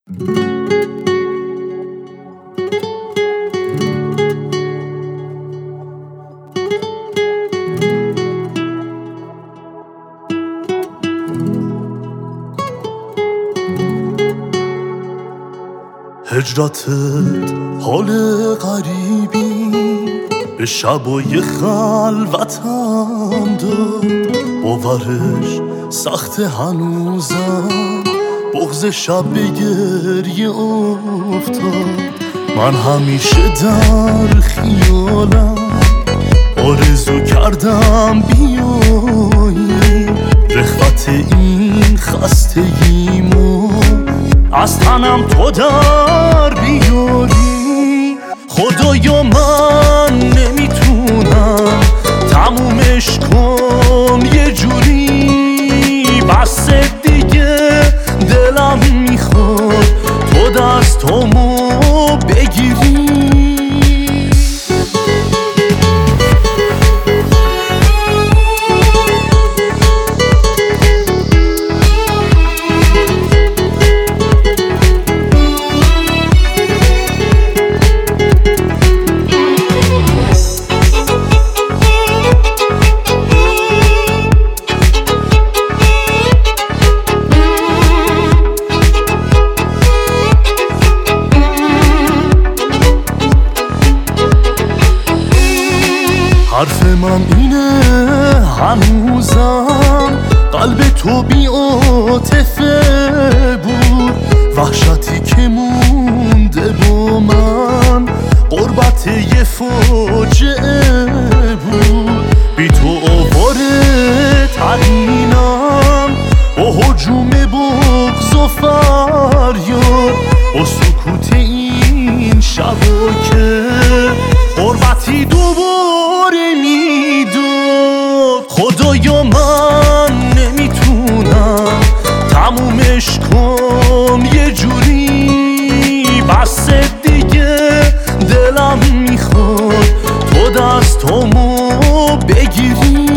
هجرتت حال غریبی به شبای خلوتم داد، باورش سخت هنوزم، بغض شب به گریه افتاد. من همیشه در خیالم آرزو کردم بیایی، رخوت این خستگیمو از تنم تو در بیاری. خدایا من نمیتونم تمومش کن یه جوری، بس دیگه دلم میخواد تو دستامو بگیری. حرف من اینه هنوزم قلب تو بی عاطفه بود، وحشتی که مونده با من غربت یه فاجعه بود. بی تو آواره ترینم با هجوم بغض و فریاد، با سکوت این شبا که غربتی دوباره میداد. خدایا من نمیتونم تمومش کن یه جوری، بس دیگه دلم میخواد تو دستامو بگیری.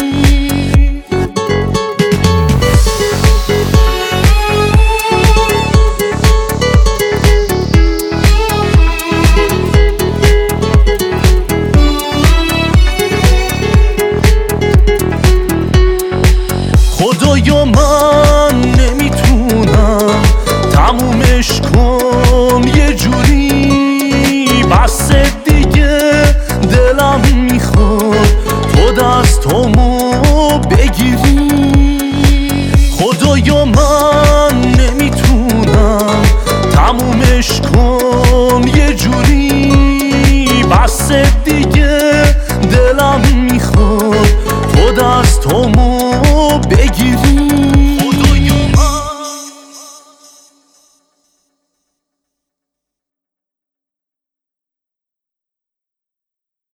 خدایا من نمیتونم تمومش کن یه جوری، بس دیگه دلم میخواد تو دستامو بگیری. خدایا من نمیتونم تمومش کن یه جوری، بس دیگه دلم میخواد تو دستامو بگیری.